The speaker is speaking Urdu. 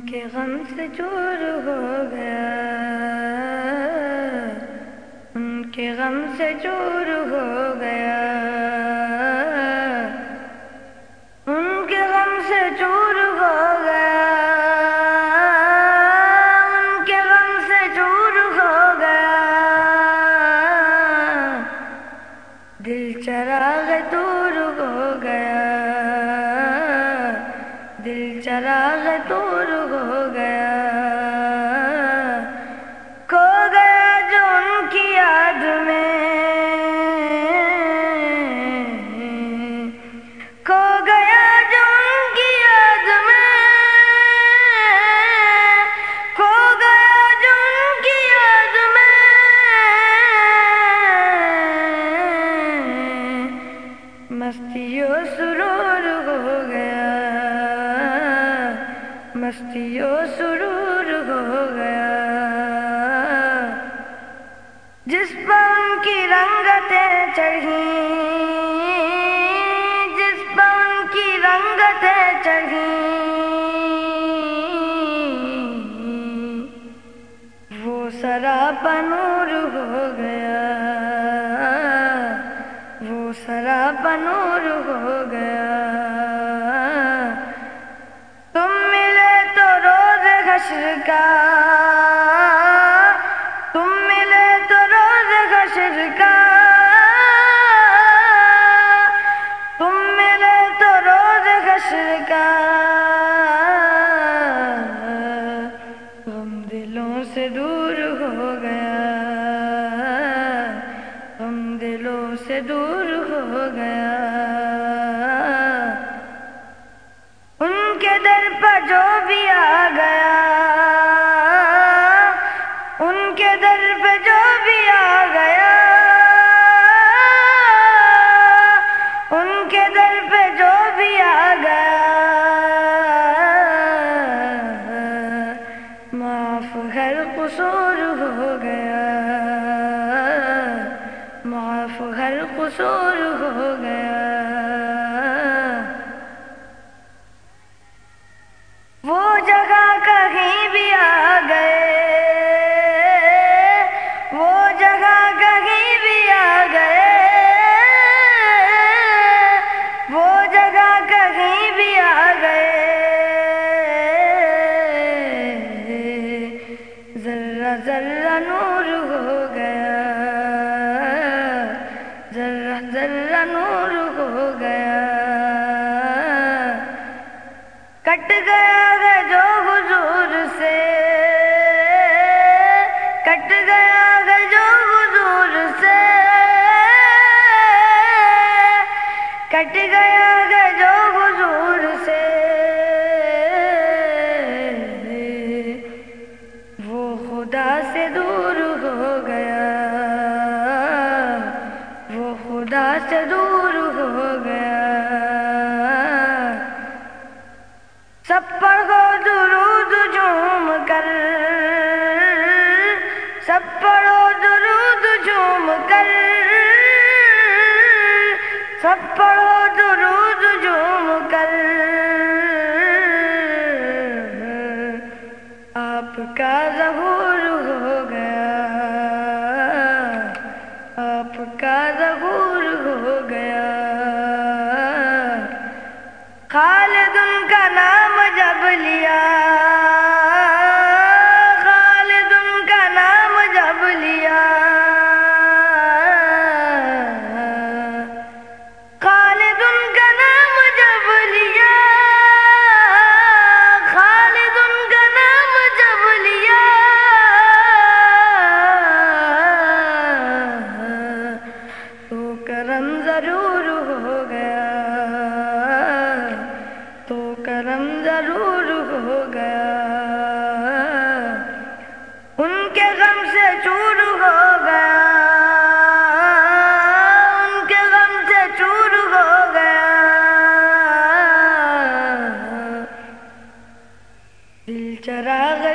کے غم سے چور ہو گیا، ان کے غم سے چور ہو گیا، ان کے غم سے چور ہو گیا، ان کے غم سے چور ہو گیا، دل چراغ دور ہو گیا، دل چراغ دور ہو گیا، کھو گیا جو ان کی یاد میں، کھو گیا جو ان کی یاد میں، کھو گیا جو ان کی یاد میں، مستی و سرور ہو گیا، مستی و سرور ہو گیا، جس پر ان کی رنگتیں چڑھیں، جس پر ان کی رنگتیں چڑھیں، وہ سراپا نور ہو گیا، وہ سراپا نور ہو گیا، تم ملے تو روز حشر کا، تم ملے تو روز حشر کا، تم ملے تو روز حشر کا، غم دلوں سے دور ہو گیا، غم دلوں سے دور ہو گیا، ان کے در پر جو بھی آ گیا، ان کے در پہ جو بھی آ گیا، ان کے در پہ جو بھی آ گیا، معاف ہر قصور ہو گیا، معاف ہر قصور ہو گیا، وہ جگہ کہیں بھی آ گئے، وہ جگہ کہیں بھی آ گئے، وہ جگہ کہیں بھی آ گئے، ذرہ ذرہ نور ہو گیا، ذرہ ذرہ نور ہو گیا، کٹ گیا ہے جو حضور سے، کٹ گیا ہے جو حضور سے، کٹ گیا ہے جو حضور سے، وہ خدا سے دور ہو گیا، وہ خدا سے دور ہو گیا، سب پر ہو درود جھوم کر، سب پر ہو درود جھوم کر، سب پر ہو درود جھوم کر، آپ کا ظہور ہو گیا، آپ کا ظہور ہو گیا، خالد ان کا نام جب لیا، خالد ان کا نام جب لیا، خالد ان کا نام جب لیا، خالد ان کا نام جب لیا، تو کرم ضرور ہو گیا، تو کرم ضرور ہو گیا، ان کے غم سے چور ہو گیا، ان کے غم سے چور ہو گیا، دل چراغ